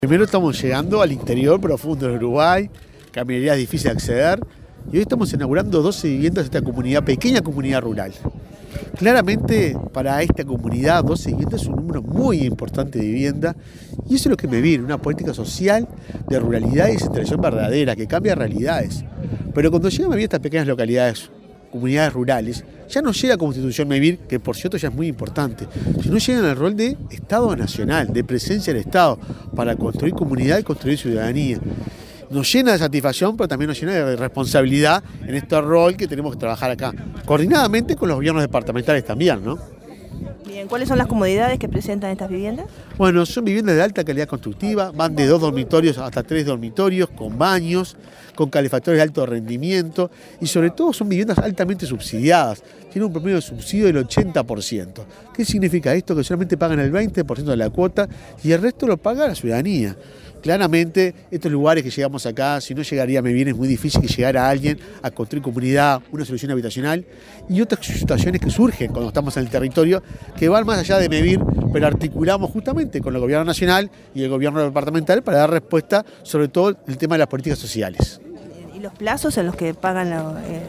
Primero estamos llegando al interior profundo del Uruguay, caminaría difícil de acceder, y hoy estamos inaugurando 12 viviendas de esta comunidad, pequeña comunidad rural. Claramente para esta comunidad 12 viviendas es un número muy importante de vivienda, y eso es lo que me viene, una política social de ruralidad y descentralización verdadera, que cambia realidades. Pero cuando llegan a vivir estas pequeñas localidades, comunidades rurales, ya no llega Constitución Mevir, que por cierto ya es muy importante, sino llegan al rol de Estado nacional, de presencia del Estado, para construir comunidad y construir ciudadanía. Nos llena de satisfacción, pero también nos llena de responsabilidad en este rol que tenemos que trabajar acá, coordinadamente con los gobiernos departamentales también, ¿no? Bien, ¿cuáles son las comodidades que presentan estas viviendas? Bueno, son viviendas de alta calidad constructiva, van de 2 dormitorios hasta 3 dormitorios, con baños, con calefactores de alto rendimiento y sobre todo son viviendas altamente subsidiadas. Tienen un promedio de subsidio del 80%. ¿Qué significa esto? Que solamente pagan el 20% de la cuota y el resto lo paga la ciudadanía. Claramente, estos lugares que llegamos acá, si no llegaría a Mevir, es muy difícil que llegara alguien a construir comunidad, una solución habitacional y otras situaciones que surgen cuando estamos en el territorio que van más allá de Mevir, pero articulamos justamente con el gobierno nacional y el gobierno departamental para dar respuesta sobre todo el tema de las políticas sociales. ¿Y los plazos en los que pagan las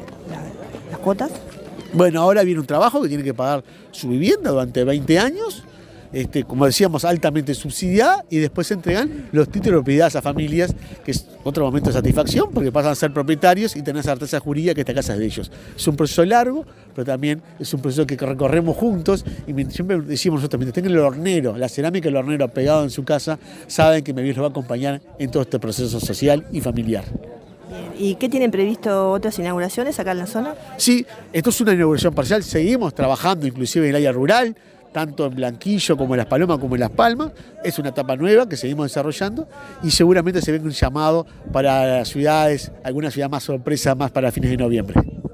cuotas? Bueno, ahora viene un trabajo que tiene que pagar su vivienda durante 20 años. Como decíamos, altamente subsidiada, y después se entregan los títulos de propiedad a esas familias, que es otro momento de satisfacción, porque pasan a ser propietarios y tener certeza jurídica que esta casa es de ellos. Es un proceso largo, pero también es un proceso que recorremos juntos, y siempre decimos nosotros, mientras tengan el hornero, la cerámica del hornero pegado en su casa, saben que Mevir los va a acompañar en todo este proceso social y familiar. Bien. ¿Y qué tienen previsto otras inauguraciones acá en la zona? Sí, esto es una inauguración parcial, seguimos trabajando inclusive en el área rural, tanto en Blanquillo como en Las Palomas como en Las Palmas. Es una etapa nueva que seguimos desarrollando y seguramente se venga un llamado para las ciudades, alguna ciudad más sorpresa más para fines de noviembre.